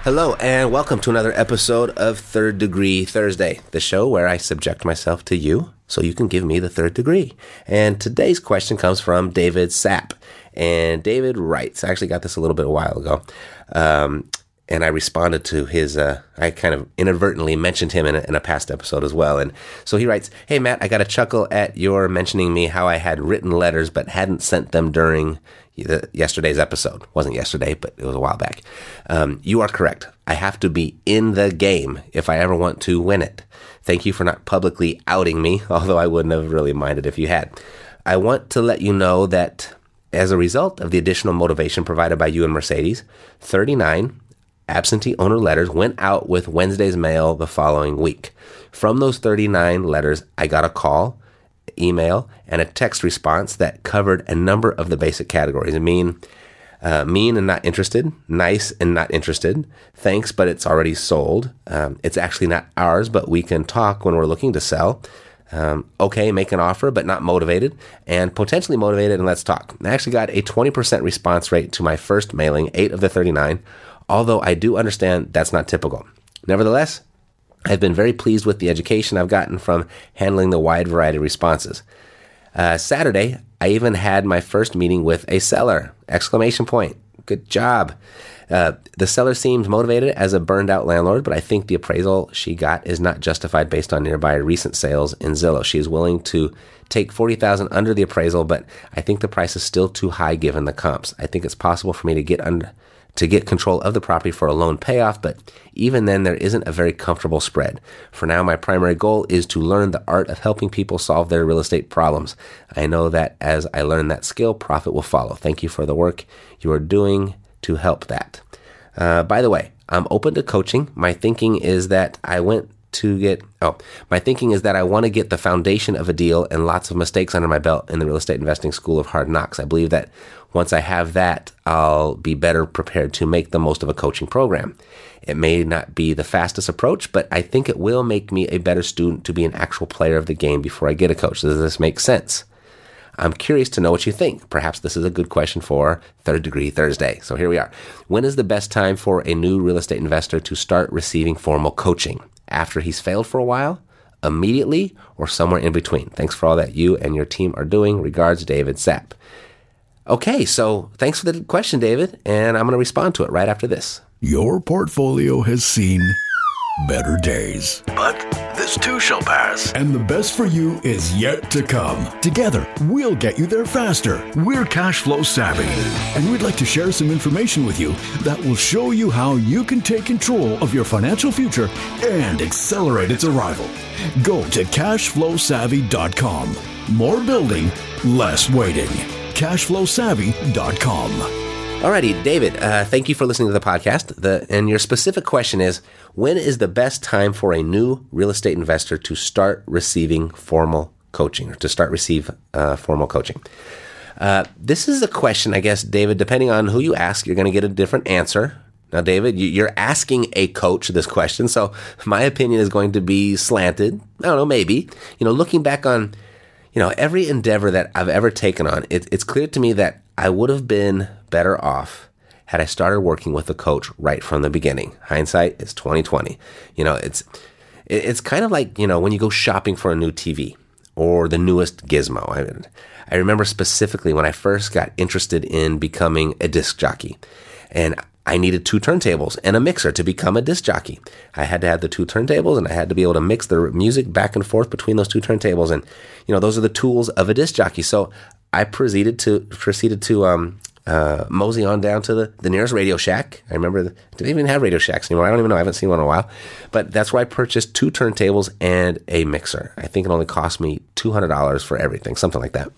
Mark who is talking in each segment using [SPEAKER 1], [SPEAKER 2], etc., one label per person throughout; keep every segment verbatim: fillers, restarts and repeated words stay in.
[SPEAKER 1] Hello, and welcome to another episode of Third Degree Thursday, the show where I subject myself to you so you can give me the third degree. And today's question comes from David Sapp. And David writes, I actually got this a little bit a while ago, um, and I responded to his, uh, I kind of inadvertently mentioned him in a, in a past episode as well. And so he writes, "Hey, Matt, I got a chuckle at your mentioning me how I had written letters but hadn't sent them during the, yesterday's episode." Wasn't yesterday, but it was a while back. Um, you are correct. I have to be in the game if I ever want to win it. Thank you for not publicly outing me, although I wouldn't have really minded if you had. I want to let you know that as a result of the additional motivation provided by you and Mercedes, thirty-nine absentee owner letters went out with Wednesday's mail the following week. From those thirty-nine letters, I got a call, email, and a text response that covered a number of the basic categories. I mean, uh, mean and not interested, nice and not interested, thanks, but it's already sold, um, it's actually not ours, but we can talk when we're looking to sell, um, okay, make an offer, but not motivated, and potentially motivated, and let's talk. I actually got a twenty percent response rate to my first mailing, eight of the thirty-nine, although I do understand that's not typical. Nevertheless, I've been very pleased with the education I've gotten from handling the wide variety of responses. Uh, Saturday, I even had my first meeting with a seller! Exclamation point. Good job. Uh, the seller seems motivated as a burned out landlord, but I think the appraisal she got is not justified based on nearby recent sales in Zillow. She is willing to take forty thousand dollars under the appraisal, but I think the price is still too high given the comps. I think it's possible for me to get under to get control of the property for a loan payoff, but even then there isn't a very comfortable spread. For now, my primary goal is to learn the art of helping people solve their real estate problems. I know that as I learn that skill, profit will follow. Thank you for the work you are doing to help that. Uh, by the way, I'm open to coaching. My thinking is that I went to get, oh, my thinking is that I want to get the foundation of a deal and lots of mistakes under my belt in the real estate investing school of hard knocks. I believe that once I have that, I'll be better prepared to make the most of a coaching program. It may not be the fastest approach, but I think it will make me a better student to be an actual player of the game before I get a coach. Does this make sense? I'm curious to know what you think. Perhaps this is a good question for Third Degree Thursday. So here we are. When is the best time for a new real estate investor to start receiving formal coaching? After he's failed for a while? Immediately? Or somewhere in between? Thanks for all that you and your team are doing. Regards, David Sapp. Okay, so thanks for the question, David, and I'm going to respond to it right after this.
[SPEAKER 2] Your portfolio has seen better days,
[SPEAKER 3] but this too shall pass.
[SPEAKER 2] And the best for you is yet to come. Together, we'll get you there faster. We're Cash Flow Savvy, and we'd like to share some information with you that will show you how you can take control of your financial future and accelerate its arrival. Go to cash flow savvy dot com. More building, less waiting. cash flow savvy dot com.
[SPEAKER 1] Alrighty, David, uh, thank you for listening to the podcast. The, and your specific question is, when is the best time for a new real estate investor to start receiving formal coaching or to start receive uh, formal coaching? Uh, this is a question, I guess, David, depending on who you ask, you're going to get a different answer. Now, David, you, you're asking a coach this question, so my opinion is going to be slanted. I don't know, maybe. You know, looking back on, you know, every endeavor that I've ever taken on, it, it's clear to me that I would have been better off had I started working with a coach right from the beginning. Hindsight is twenty twenty. You know, it's it's kind of like, you know, when you go shopping for a new T V or the newest gizmo. I, I remember specifically when I first got interested in becoming a disc jockey, and I needed two turntables and a mixer to become a disc jockey. I had to have the two turntables, and I had to be able to mix the music back and forth between those two turntables. And, you know, those are the tools of a disc jockey. So I proceeded to proceeded to um, uh, mosey on down to the, the nearest Radio Shack. I remember, the, didn't even have Radio Shacks anymore. I don't even know. I haven't seen one in a while. But that's where I purchased two turntables and a mixer. I think it only cost me two hundred dollars for everything, something like that.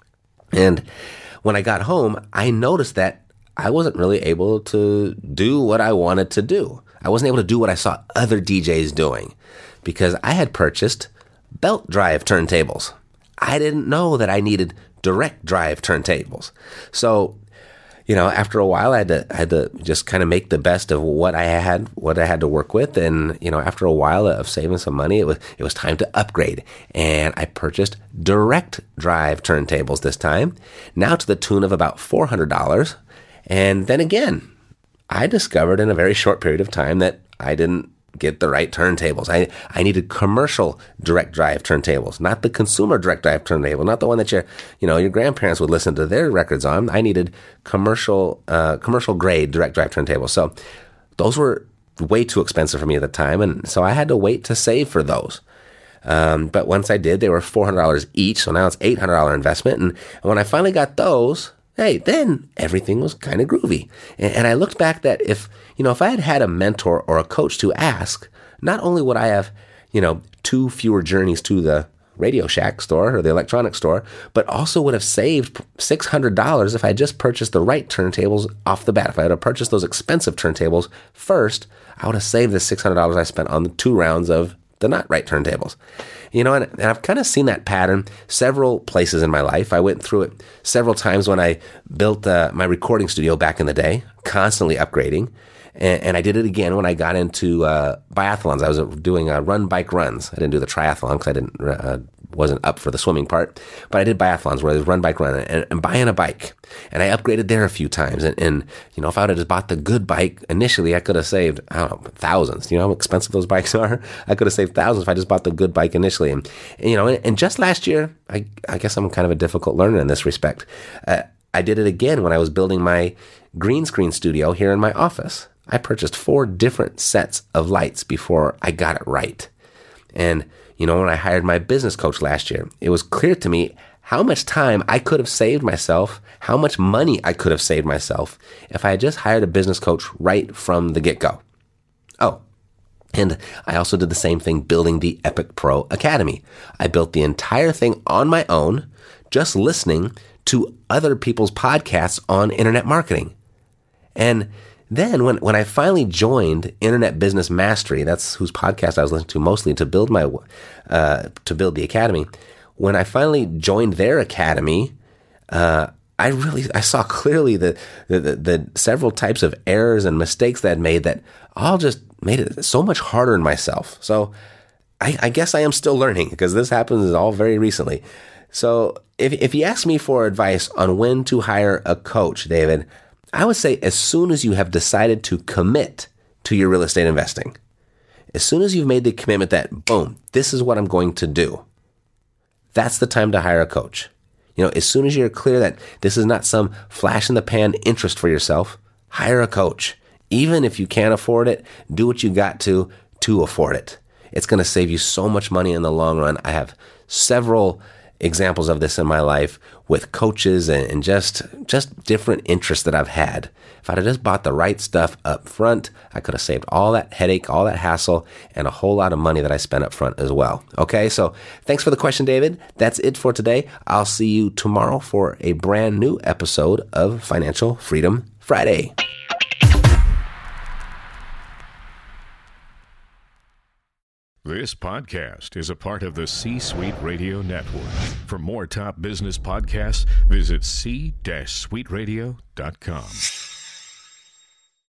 [SPEAKER 1] And when I got home, I noticed that I wasn't really able to do what I wanted to do. I wasn't able to do what I saw other D Js doing because I had purchased belt drive turntables. I didn't know that I needed direct drive turntables. So, you know, after a while, I had to I had to just kind of make the best of what I had, what I had to work with. And, you know, after a while of saving some money, it was it was time to upgrade. And I purchased direct drive turntables this time, now to the tune of about four hundred dollars. And then again, I discovered in a very short period of time that I didn't get the right turntables. I, I needed commercial direct drive turntables, not the consumer direct drive turntable, not the one that your, you know, your grandparents would listen to their records on. I needed commercial, uh, commercial grade direct drive turntables. So those were way too expensive for me at the time. And so I had to wait to save for those. Um, but once I did, they were four hundred dollars each. So now it's eight hundred dollars investment. And, and when I finally got those, hey, then everything was kind of groovy. And, and I looked back that if, you know, if I had had a mentor or a coach to ask, not only would I have, you know, two fewer journeys to the Radio Shack store or the electronics store, but also would have saved six hundred dollars if I just purchased the right turntables off the bat. If I had purchased those expensive turntables first, I would have saved the six hundred dollars I spent on the two rounds of the not right turntables. You know, and, and I've kind of seen that pattern several places in my life. I went through it several times when I built uh, my recording studio back in the day, constantly upgrading. And, and I did it again when I got into uh, biathlons. I was doing uh, run bike runs. I didn't do the triathlon because I didn't uh, wasn't up for the swimming part. But I did biathlons where I was run bike run and, and buying a bike. And I upgraded there a few times. And, and you know, if I would have just bought the good bike initially, I could have saved, I don't know, thousands. You know how expensive those bikes are? I could have saved thousands if I just bought the good bike initially. And, and you know, and, and just last year, I, I guess I'm kind of a difficult learner in this respect. Uh, I did it again when I was building my green screen studio here in my office. I purchased four different sets of lights before I got it right. And, you know, when I hired my business coach last year, it was clear to me how much time I could have saved myself, how much money I could have saved myself if I had just hired a business coach right from the get-go. Oh, and I also did the same thing building the Epic Pro Academy. I built the entire thing on my own, just listening to other people's podcasts on internet marketing. And then when, when I finally joined Internet Business Mastery, that's whose podcast I was listening to mostly to build my uh, to build the academy. When I finally joined their academy, uh, I really I saw clearly the, the the the several types of errors and mistakes that I'd made that all just made it so much harder on myself. So I, I guess I am still learning because this happens all very recently. So if if you ask me for advice on when to hire a coach, David, I would say as soon as you have decided to commit to your real estate investing, as soon as you've made the commitment that, boom, this is what I'm going to do, that's the time to hire a coach. You know, as soon as you're clear that this is not some flash in the pan interest for yourself, hire a coach. Even if you can't afford it, do what you got to to afford it. It's going to save you so much money in the long run. I have several examples of this in my life with coaches and, and just just different interests that I've had. If I'd have just bought the right stuff up front, I could have saved all that headache, all that hassle, and a whole lot of money that I spent up front as well. Okay, so thanks for the question, David. That's it for today. I'll see you tomorrow for a brand new episode of Financial Freedom Friday.
[SPEAKER 4] This podcast is a part of the C-Suite Radio Network. For more top business podcasts, visit c suite radio dot com.